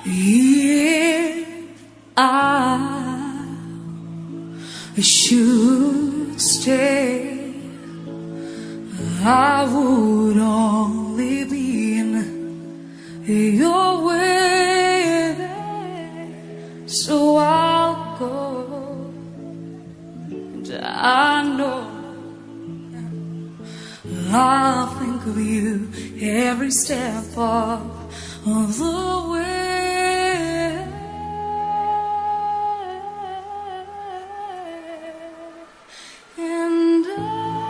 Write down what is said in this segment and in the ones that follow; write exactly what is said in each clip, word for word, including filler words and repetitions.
If I should stay, I would only be in your way. So I'll go, and I know I'll think of you every step of the way. And I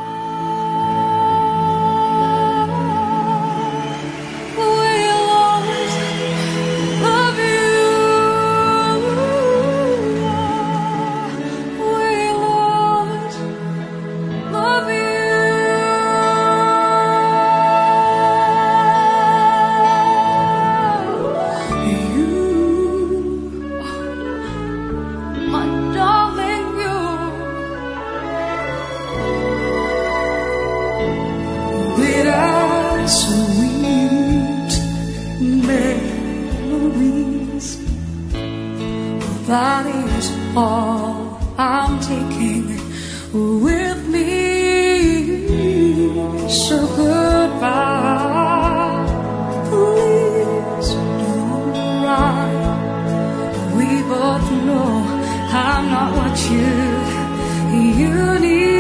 will always love you. Will always love you. Sweet memories, that is all I'm taking with me. So goodbye, please don't cry. We both know I'm not what you you need.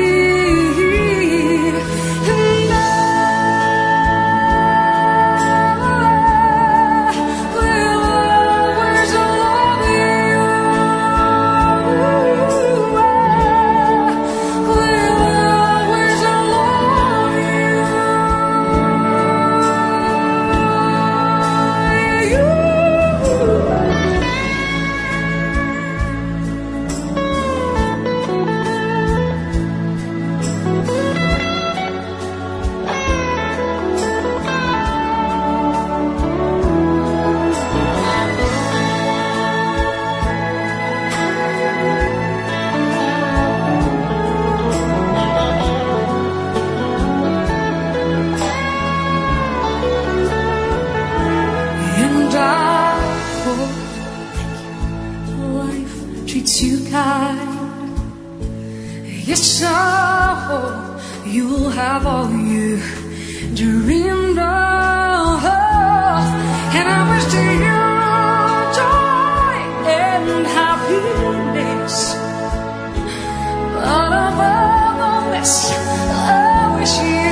Treats you kind. Yes, I hope you'll have all you dreamed of. And I wish to you joy and happiness. But above all this, I wish you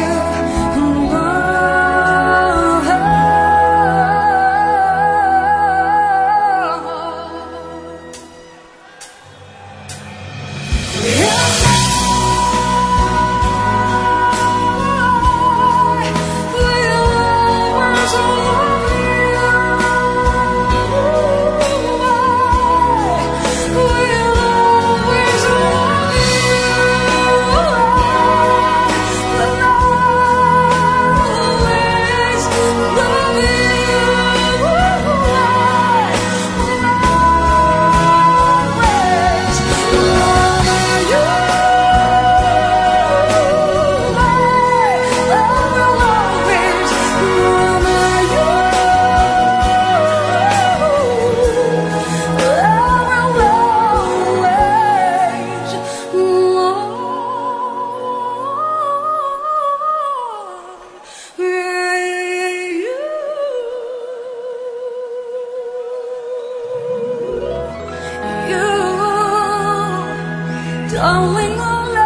darling.